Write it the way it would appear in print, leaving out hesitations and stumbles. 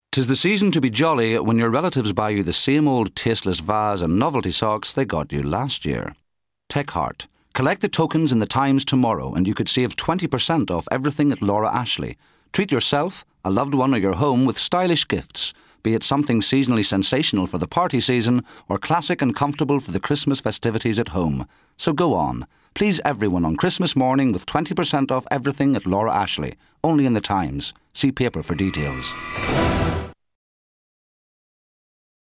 'Tis the season to be jolly when your relatives buy you the same old tasteless vase and novelty socks they got you last year. Take heart. Collect the tokens in the Times tomorrow and you could save 20% off everything at Laura Ashley. Treat yourself, a loved one or your home with stylish gifts, be it something seasonally sensational for the party season or classic and comfortable for the Christmas festivities at home. So go on. Please everyone on Christmas morning with 20% off everything at Laura Ashley. Only in the Times. See paper for details.